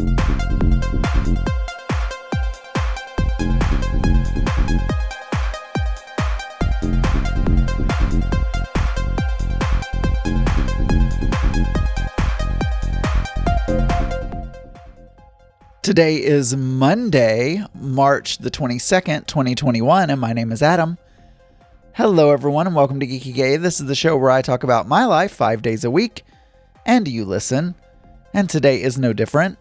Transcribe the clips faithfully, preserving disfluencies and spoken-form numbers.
Today is Monday, March the twenty-second, twenty twenty-one, and my name is Adam. Hello, everyone, and welcome to Geeky Gay. This is the show where I talk about my life five days a week, and you listen, and today is no different.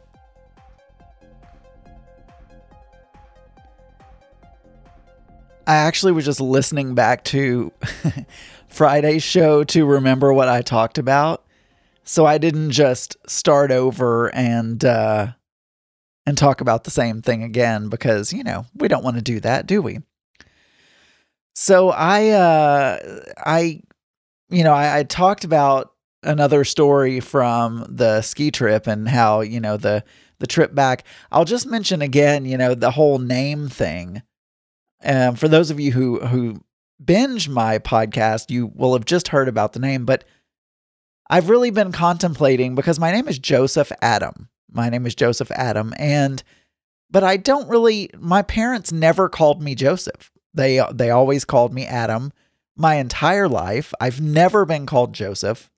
I actually was just listening back to Friday's show to remember what I talked about, so I didn't just start over and, uh, and talk about the same thing again because, you know, we don't want to do that, do we? So I, uh, I, you know, I, I talked about another story from the ski trip and how, you know, the, the trip back. I'll just mention again, you know, the whole name thing. Um, for those of you who, who binge my podcast, you will have just heard about the name, but I've really been contemplating because my name is Joseph Adam. My name is Joseph Adam, and, but I don't really, my parents never called me Joseph. They, they always called me Adam my entire life. I've never been called Joseph.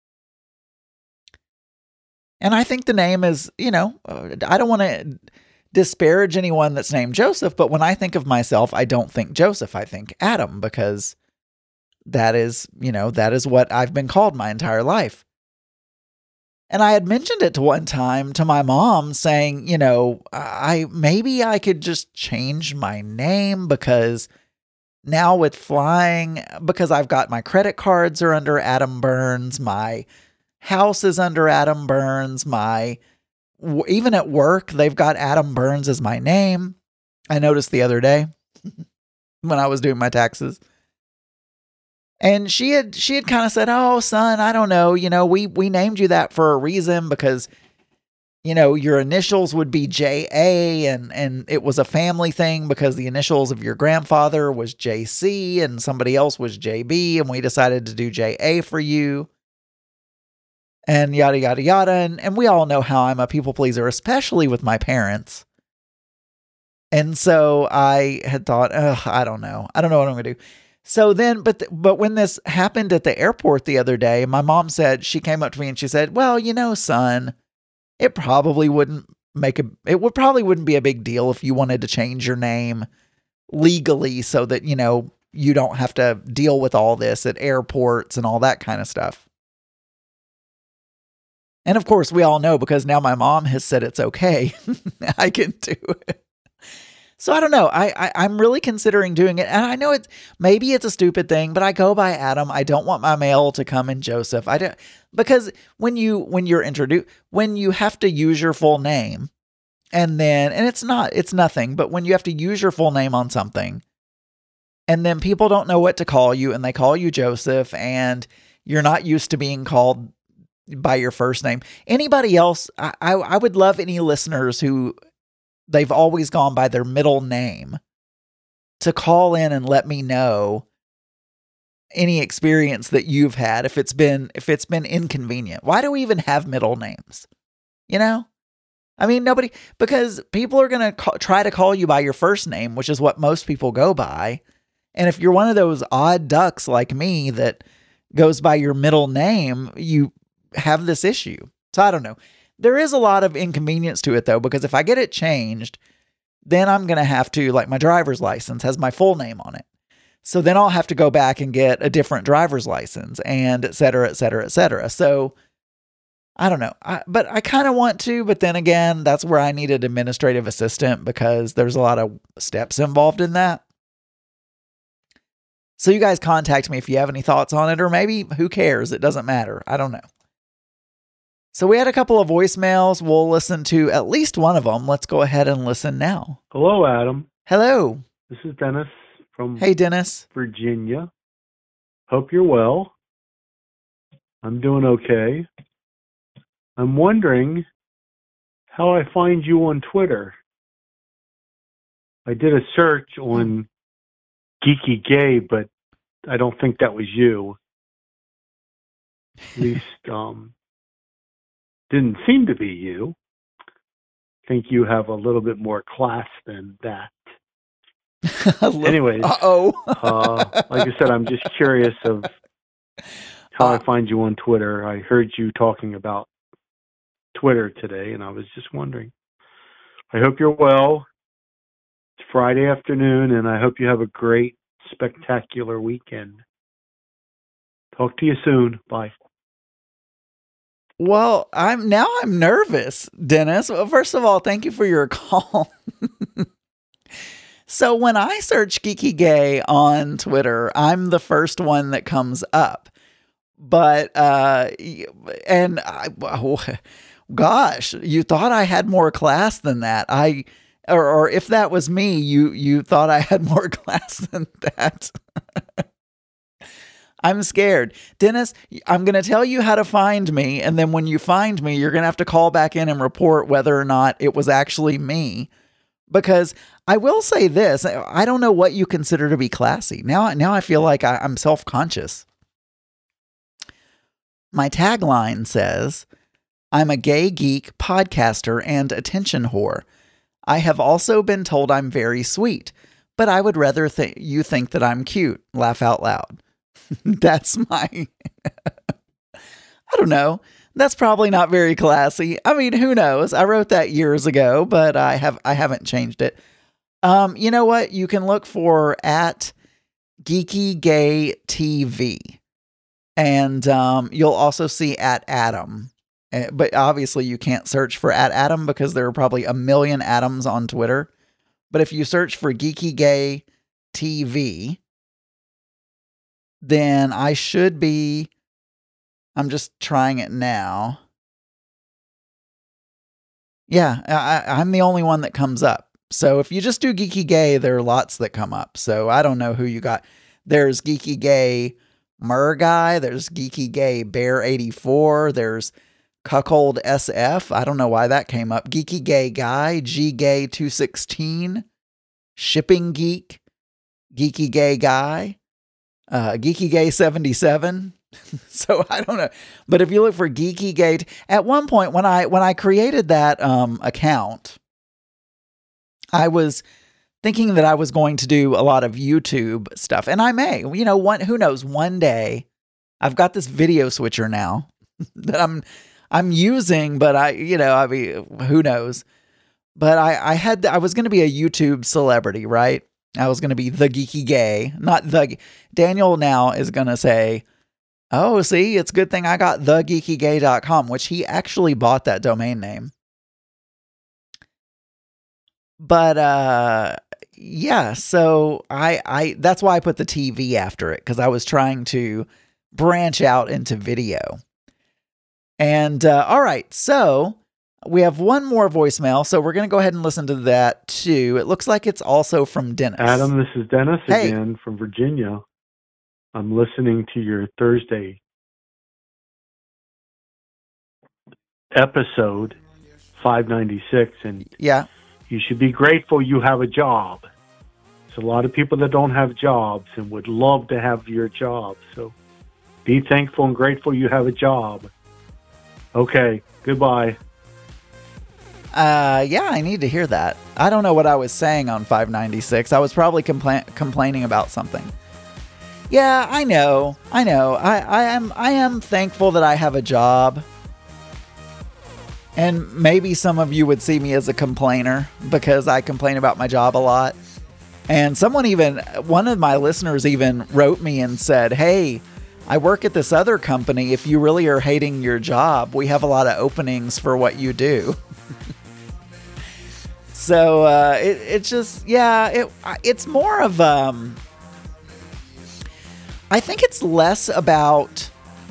And I think the name is, you know, I don't want to disparage anyone that's named Joseph, but when I think of myself, I don't think Joseph. I think Adam, because that is, you know, that is what I've been called my entire life. And I had mentioned it to one time to my mom saying, you know, I maybe I could just change my name because now with flying, because I've got my credit cards are under Adam Burns, my house is under Adam Burns, my, even at work, they've got Adam Burns as my name. I noticed the other day when I was doing my taxes. And she had she had kind of said, "Oh, son, I don't know. You know, we we named you that for a reason because, you know, your initials would be J A, and and it was a family thing because the initials of your grandfather was J C and somebody else was J B, and we decided to do J A for you." And yada yada yada, and and we all know how I'm a people pleaser, especially with my parents. And so I had thought, "Ugh, I don't know. I don't know what I'm going to do." So then, but, th- but when this happened at the airport the other day, my mom said, she came up to me and she said, "Well, you know, son, it probably wouldn't make a, it would probably wouldn't be a big deal if you wanted to change your name legally so that, you know, you don't have to deal with all this at airports and all that kind of stuff." And of course, we all know because now my mom has said it's okay. I can do it. So I don't know. I, I, I'm really considering doing it. And I know it's, maybe it's a stupid thing, but I go by Adam. I don't want my mail to come in Joseph. I don't, because when you, when you're introduced, when you have to use your full name and then, and it's not, it's nothing, but when you have to use your full name on something and then people don't know what to call you and they call you Joseph and you're not used to being called by your first name. Anybody else, I, I, I would love any listeners who they've always gone by their middle name to call in and let me know any experience that you've had. If it's been, if it's been inconvenient, why do we even have middle names? You know, I mean, nobody, because people are going to try to call you by your first name, which is what most people go by. And if you're one of those odd ducks like me that goes by your middle name, you have this issue. So I don't know. There is a lot of inconvenience to it though, because if I get it changed, then I'm going to have to, like my driver's license has my full name on it. So then I'll have to go back and get a different driver's license and et cetera, et cetera, et cetera. So I don't know, I, but I kind of want to, but then again, that's where I need an administrative assistant because there's a lot of steps involved in that. So you guys contact me if you have any thoughts on it, or maybe who cares? It doesn't matter. I don't know. So we had a couple of voicemails. We'll listen to at least one of them. Let's go ahead and listen now. Hello, Adam. Hello. This is Dennis from Hey, Dennis. Virginia. Hope you're well. I'm doing okay. I'm wondering how I find you on Twitter. I did a search on Geeky Gay, but I don't think that was you. At least, um, didn't seem to be you. think you have a little bit more class than that. little, Anyways, uh-oh. uh, like I said, I'm just curious of how Uh, I find you on Twitter. I heard you talking about Twitter today, and I was just wondering. I hope you're well. It's Friday afternoon, and I hope you have a great, spectacular weekend. Talk to you soon. Bye. Well, I'm now I'm nervous, Dennis. Well, first of all, thank you for your call. So when I search Geeky Gay on Twitter, I'm the first one that comes up. But, uh, and I, oh, gosh, you thought I had more class than that. I, or, or if that was me, you, you thought I had more class than that. I'm scared. Dennis, I'm going to tell you how to find me. And then when you find me, you're going to have to call back in and report whether or not it was actually me. Because I will say this, I don't know what you consider to be classy. Now, now I feel like I, I'm self-conscious. My tagline says, I'm a gay geek, podcaster, and attention whore. I have also been told I'm very sweet, but I would rather th- you think that I'm cute. Laugh out loud. That's my, I don't know. That's probably not very classy. I mean, who knows? I wrote that years ago, but I have, I haven't changed it. Um, you know what? You can look for at Geeky Gay T V, and um, you'll also see at Adam. Uh, but obviously, you can't search for at Adam because there are probably a million Adams on Twitter. But if you search for Geeky Gay T V, then I should be. I'm just trying it now. Yeah, I, I'm the only one that comes up. So if you just do Geeky Gay, there are lots that come up. So I don't know who you got. There's Geeky Gay Mur Guy. There's Geeky Gay Bear eighty-four. There's Cuckold S F. I don't know why that came up. Geeky Gay Guy. G Gay two sixteen. Shipping Geek. Geeky Gay Guy. Uh, Geeky Gay seventy-seven. So I don't know, but if you look for Geeky Gay, at one point when I when I created that um, account, I was thinking that I was going to do a lot of YouTube stuff, and I may, you know, one who knows, one day I've got this video switcher now that I'm I'm using, but I, you know, I mean, who knows? But I I had I was going to be a YouTube celebrity, right? I was going to be the Geeky Gay, not the Daniel. Now is going to say, oh, see, it's a good thing I got the geeky gay dot com, which he actually bought that domain name. But, uh, yeah, so I, I, that's why I put the T V after it, because I was trying to branch out into video. And, uh, all right, so we have one more voicemail, so we're going to go ahead and listen to that too. It looks like it's also from Dennis. Adam, this is Dennis Hey. again from Virginia. I'm listening to your Thursday episode five ninety-six, and Yeah. you should be grateful you have a job. There's a lot of people that don't have jobs and would love to have your job. So be thankful and grateful you have a job. Okay, goodbye. Uh, yeah, I need to hear that. I don't know what I was saying on five ninety-six. I was probably compla- complaining about something. Yeah, I know. I know. I, I am I am thankful that I have a job. And maybe some of you would see me as a complainer because I complain about my job a lot. And someone even, one of my listeners even wrote me and said, hey, I work at this other company. If you really are hating your job, we have a lot of openings for what you do. So uh, it, it just, yeah, it it's more of, um, I think it's less about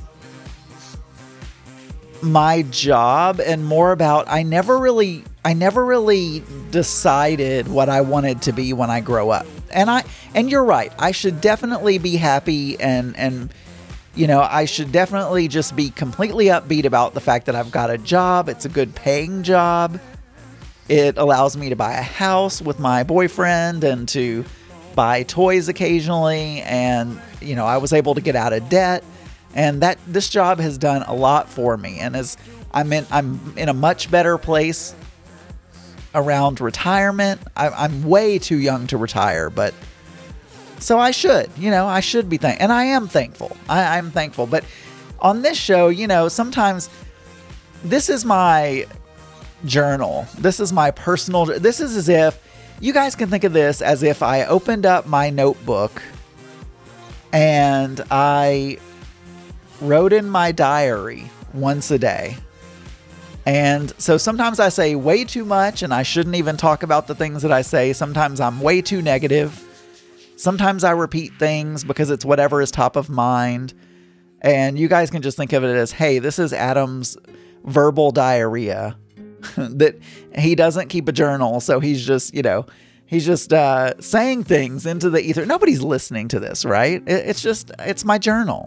my job and more about I never really I never really decided what I wanted to be when I grow up. And I and you're right. I should definitely be happy and and you know, I should definitely just be completely upbeat about the fact that I've got a job. It's a good paying job. It allows me to buy a house with my boyfriend and to buy toys occasionally, and you know, I was able to get out of debt. And that this job has done a lot for me, and as I'm in, I'm in a much better place around retirement. I, I'm way too young to retire, but so I should, you know, I should be thankful. And I am thankful. I, I'm thankful. But on this show, you know, sometimes this is my journal. This is my personal, this is as if, you guys can think of this as if I opened up my notebook and I wrote in my diary once a day. And so sometimes I say way too much and I shouldn't even talk about the things that I say. Sometimes I'm way too negative. Sometimes I repeat things because it's whatever is top of mind. And you guys can just think of it as, hey, this is Adam's verbal diarrhea. That he doesn't keep a journal. So he's just, you know, he's just uh, saying things into the ether. Nobody's listening to this, right? It, it's just, it's my journal.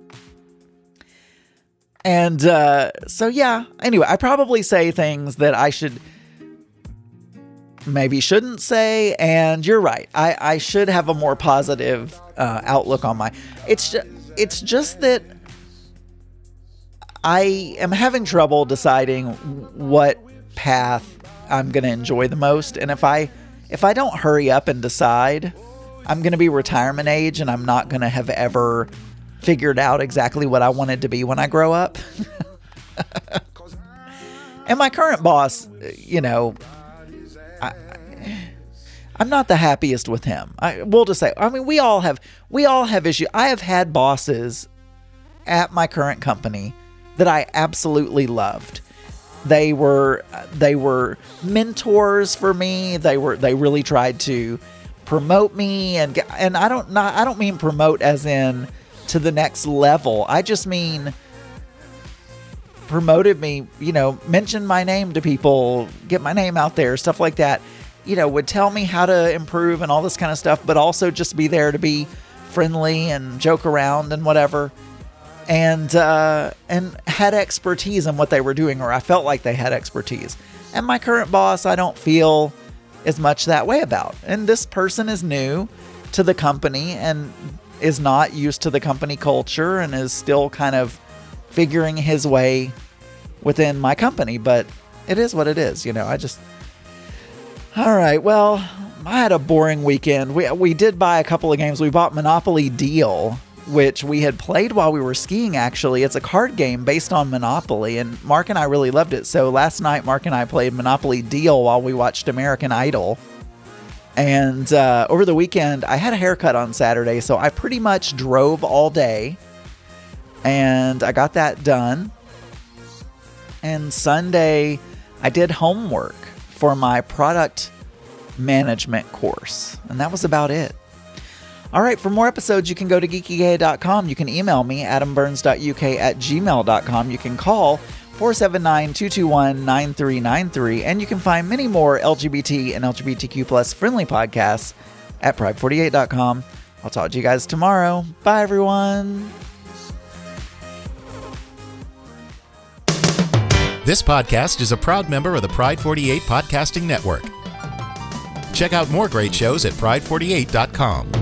And uh, so, yeah, anyway, I probably say things that I should, maybe shouldn't say. And you're right. I, I should have a more positive uh, outlook on my, it's just, it's just that I am having trouble deciding what path I'm going to enjoy the most. And if I, if I don't hurry up and decide, I'm going to be retirement age and I'm not going to have ever figured out exactly what I wanted to be when I grow up. And my current boss, you know, I, I'm not the happiest with him. I, we'll just say, I mean, we all have, we all have issues. I have had bosses at my current company that I absolutely loved. They were, they were mentors for me. They were, they really tried to promote me, and and I don't not, I don't mean promote as in to the next level. I just mean promoted me, you know, mention my name to people, get my name out there, stuff like that. You know, would tell me how to improve and all this kind of stuff, but also just be there to be friendly and joke around and whatever. And uh, and had expertise in what they were doing, or I felt like they had expertise. And my current boss, I don't feel as much that way about. And this person is new to the company and is not used to the company culture and is still kind of figuring his way within my company. But it is what it is, you know. I just... All right, well, I had a boring weekend. We we did buy a couple of games. We bought Monopoly Deal, which we had played while we were skiing, actually. It's a card game based on Monopoly, and Mark and I really loved it. So last night, Mark and I played Monopoly Deal while we watched American Idol. And uh, over the weekend, I had a haircut on Saturday, so I pretty much drove all day, and I got that done. And Sunday, I did homework for my product management course, and that was about it. All right, for more episodes, you can go to geeky gay dot com. You can email me, adam burns dot u k at gmail dot com. You can call four seven nine, two two one, nine three nine three, and you can find many more L G B T and L G B T Q plus friendly podcasts at pride forty-eight dot com. I'll talk to you guys tomorrow. Bye, everyone. This podcast is a proud member of the Pride forty-eight Podcasting Network. Check out more great shows at pride forty-eight dot com.